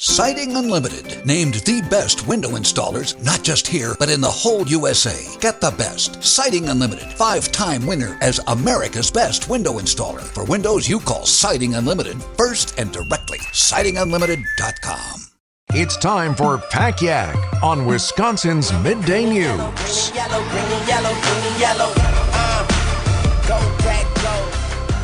Siding Unlimited, named the best window installers, not just here, but in the whole USA. Get the best. Siding Unlimited, 5-time winner as America's best window installer. For windows you call Siding Unlimited first and directly. SidingUnlimited.com. It's time for Pack Yak on Wisconsin's Midday News. Green and yellow, green and yellow, green and yellow. Go, Pack, go.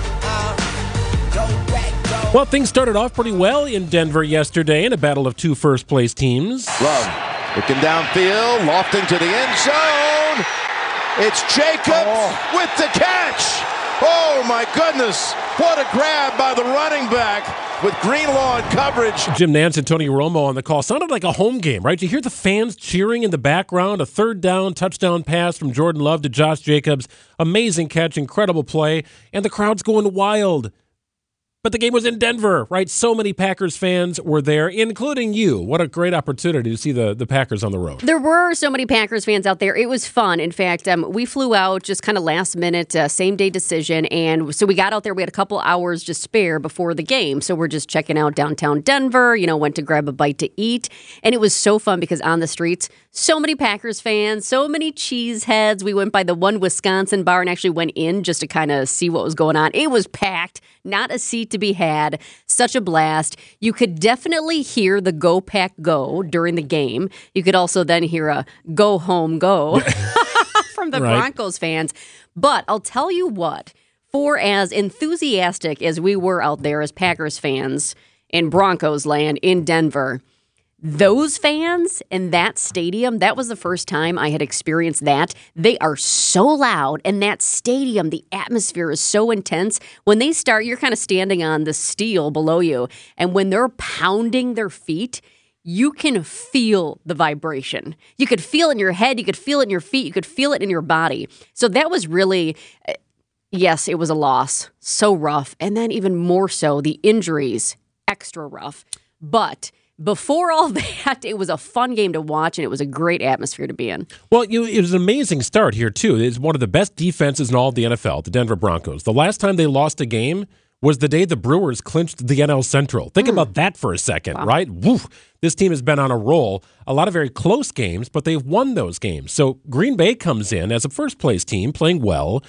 Go, Pack, go. Well, things started off pretty well in Denver yesterday in a battle of two first-place teams. Love looking downfield, lofting to the end zone. It's Jacobs with the catch. Oh, my goodness. What a grab by the running back with Greenlaw in coverage. Jim Nantz and Tony Romo on the call. Sounded like a home game, right? You hear the fans cheering in the background. A third down, touchdown pass from Jordan Love to Josh Jacobs. Amazing catch, incredible play, and the crowd's going wild. But the game was in Denver, right? So many Packers fans were there, including you. What a great opportunity to see the Packers on the road. There were so many Packers fans out there. It was fun. In fact, we flew out just kind of last minute, same-day decision. And so we got out there. We had a couple hours to spare before the game. So we're just checking out downtown Denver, went to grab a bite to eat. And it was so fun because on the streets, so many Packers fans, so many cheeseheads. We went by the one Wisconsin bar and actually went in just to kind of see what was going on. It was packed, not a seat to be had. Such a blast. You could definitely hear the Go Pack Go during the game. You could also then hear a Go Home Go from the Broncos fans. But I'll tell you what, for as enthusiastic as we were out there as Packers fans in Broncos land in Denver, those fans in that stadium, that was the first time I had experienced that. They are so loud, and that stadium, the atmosphere is so intense. When they start, you're kind of standing on the steel below you, and when they're pounding their feet, you can feel the vibration. You could feel it in your head, you could feel it in your feet, you could feel it in your body. So that was really, yes, it was a loss. So rough. And then even more so, the injuries, extra rough. But before all that, it was a fun game to watch, and it was a great atmosphere to be in. Well, it was an amazing start here, too. It's one of the best defenses in all of the NFL, the Denver Broncos. The last time they lost a game was the day the Brewers clinched the NL Central. Think about that for a second, right? Woo. This team has been on a roll. A lot of very close games, but they've won those games. So Green Bay comes in as a first-place team, playing well,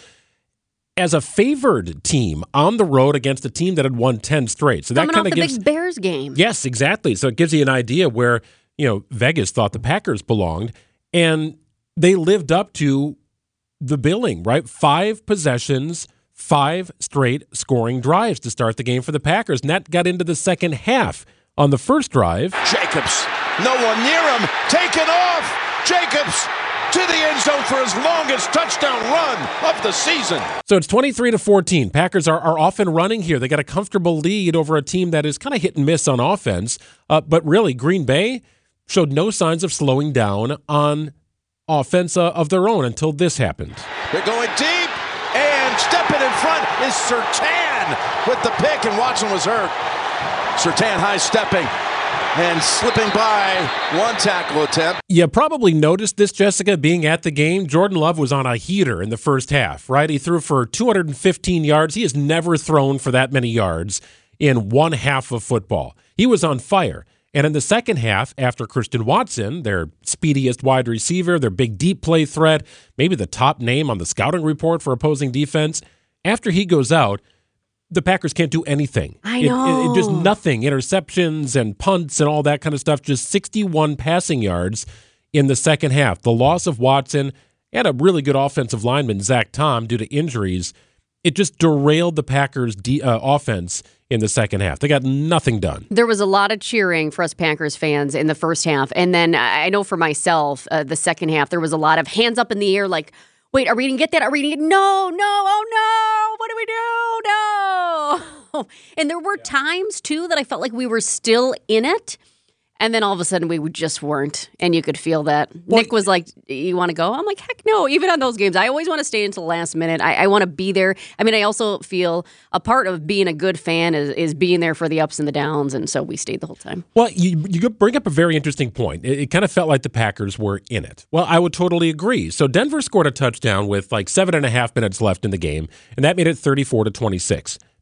as a favored team on the road against a team that had won 10 straight. So Coming that kind off of the gives big Bears game. Yes, exactly. So it gives you an idea where, Vegas thought the Packers belonged, and they lived up to the billing, right? 5 possessions, 5 straight scoring drives to start the game for the Packers, and that got into the second half. On the first drive, Jacobs, no one near him, taken off. Jacobs to the end zone for his longest touchdown run of the season. So it's 23-14. Packers are off and running here. They got a comfortable lead over a team that is kind of hit and miss on offense. But really, Green Bay showed no signs of slowing down on offense of their own until this happened. They're going deep, and stepping in front is Surtain with the pick, and Watson was hurt. Surtain high-stepping and slipping by one tackle attempt. You probably noticed this, Jessica, being at the game. Jordan Love was on a heater in the first half, right? He threw for 215 yards. He has never thrown for that many yards in one half of football. He was on fire. And in the second half, after Christian Watson, their speediest wide receiver, their big deep play threat, maybe the top name on the scouting report for opposing defense, after he goes out, the Packers can't do anything. I know. It just nothing. Interceptions and punts and all that kind of stuff. Just 61 passing yards in the second half. The loss of Watson and a really good offensive lineman, Zach Tom, due to injuries, it just derailed the Packers' offense in the second half. They got nothing done. There was a lot of cheering for us Packers fans in the first half. And then I know for myself, the second half, there was a lot of hands up in the air like, wait, are we going to get that? Are we going to get No, oh no, what do we do? No. And there were times, too, that I felt like we were still in it. And then all of a sudden, we just weren't. And you could feel that. Well, Nick was like, you want to go? I'm like, heck no. Even on those games, I always want to stay until the last minute. I want to be there. I mean, I also feel a part of being a good fan is being there for the ups and the downs. And so we stayed the whole time. Well, you bring up a very interesting point. It kind of felt like the Packers were in it. Well, I would totally agree. So Denver scored a touchdown with like 7.5 minutes left in the game, and that made it 34-26.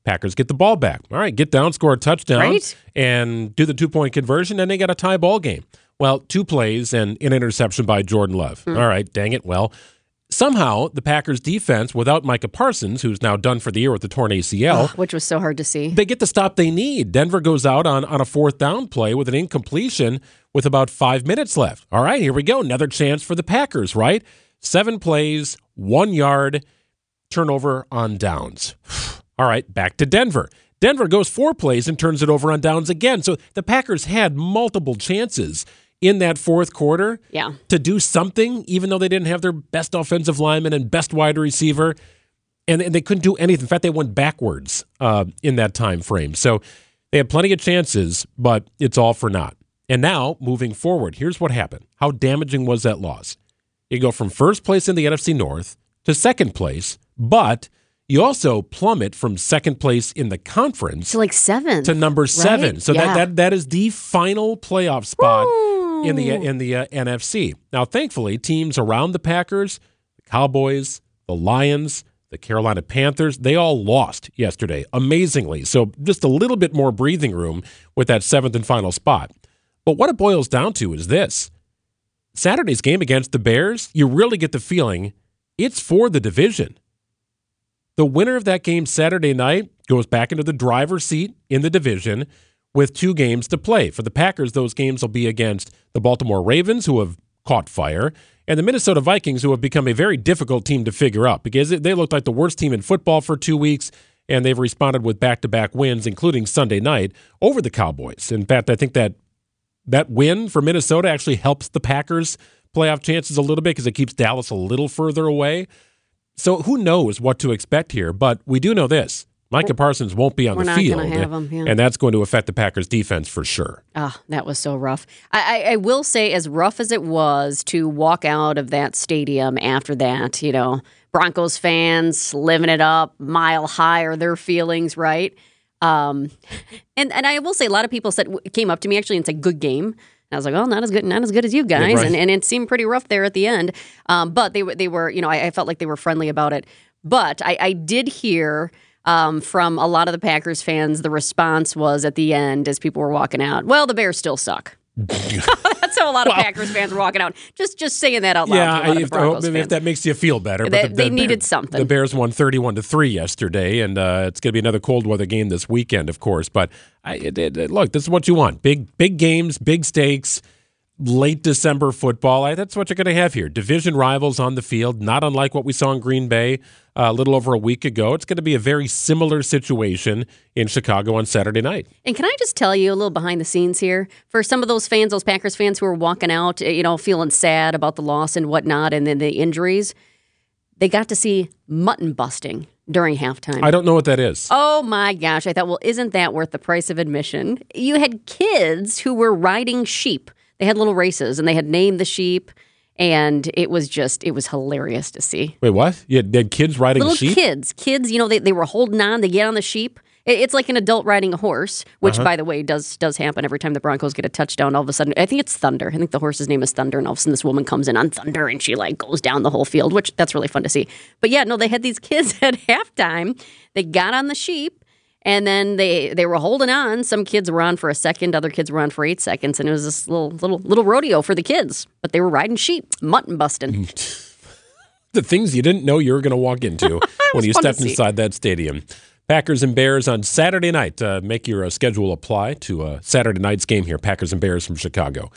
Packers get the ball back. All right, get down, score a touchdown, Right. and do the 2-point conversion, and they got a tie ball game. Well, 2 plays and an interception by Jordan Love. All right, dang it. Well, somehow the Packers defense, without Micah Parsons, who's now done for the year with the torn ACL, Which was so hard to see. they get the stop they need. Denver goes out on a 4th down play with an incompletion with about 5 minutes left. All right, here we go. Another chance for the Packers, right? 7 plays, 1 yard, turnover on downs. All right, back to Denver. Denver goes 4 plays and turns it over on downs again. So the Packers had multiple chances in that 4th quarter to do something, even though they didn't have their best offensive lineman and best wide receiver, and they couldn't do anything. In fact, they went backwards in that time frame. So they had plenty of chances, but it's all for naught. And now, moving forward, here's what happened. How damaging was that loss? You go from 1st place in the NFC North to 2nd place, but you also plummet from 2nd place in the conference to like 7 to number 7. Right? So Yeah. that is the final playoff spot in the NFC. Now, thankfully, teams around the Packers, the Cowboys, the Lions, the Carolina Panthers, they all lost yesterday, amazingly. So just a little bit more breathing room with that 7th and final spot. But what it boils down to is this. Saturday's game against the Bears, you really get the feeling it's for the division. The winner of that game Saturday night goes back into the driver's seat in the division with 2 games to play. For the Packers, those games will be against the Baltimore Ravens, who have caught fire, and the Minnesota Vikings, who have become a very difficult team to figure out because they looked like the worst team in football for 2 weeks, and they've responded with back-to-back wins, including Sunday night, over the Cowboys. In fact, I think that win for Minnesota actually helps the Packers' playoff chances a little bit because it keeps Dallas a little further away. So who knows what to expect here, but we do know this. Micah Parsons won't be on the field, gonna have him, yeah. and that's going to affect the Packers' defense for sure. That was so rough. I will say, as rough as it was to walk out of that stadium after that, Broncos fans living it up, mile high are their feelings, right? And I will say, a lot of people came up to me actually and said, "Good game." And I was like, "Oh, not as good as you guys," Yeah, right. and it seemed pretty rough there at the end. But they were, I felt like they were friendly about it. But I did hear from a lot of the Packers fans, the response was at the end as people were walking out, "Well, the Bears still suck." That's how a lot of Packers fans were walking out. Just saying that out loud. Yeah, to a lot of Broncos maybe if fans. that makes you feel better. They needed something. The Bears won 31-3 yesterday, and it's going to be another cold weather game this weekend, of course. But look, this is what you want: big games, big stakes. Late December football. That's what you're going to have here. Division rivals on the field, not unlike what we saw in Green Bay a little over a week ago. It's going to be a very similar situation in Chicago on Saturday night. And can I just tell you a little behind the scenes here? For some of those fans, those Packers fans who are walking out, feeling sad about the loss and whatnot and then the injuries, they got to see mutton busting during halftime. I don't know what that is. Oh my gosh. I thought, well, isn't that worth the price of admission? You had kids who were riding sheep. They had little races, and they had named the sheep, and it was hilarious to see. Wait, what? You had kids riding Little sheep? kids, they were holding on. They get on the sheep. It's like an adult riding a horse, which, by the way, does happen every time the Broncos get a touchdown. All of a sudden, I think it's Thunder. I think the horse's name is Thunder, and all of a sudden this woman comes in on Thunder, and she goes down the whole field, which that's really fun to see. But yeah, no, they had these kids at halftime. They got on the sheep. And then they were holding on. Some kids were on for a second, other kids were on for 8 seconds, and it was this little rodeo for the kids. But they were riding sheep, mutton busting. The things you didn't know you were going to walk into when you stepped inside that stadium. Packers and Bears on Saturday night. Make your schedule apply to Saturday night's game here. Packers and Bears from Chicago.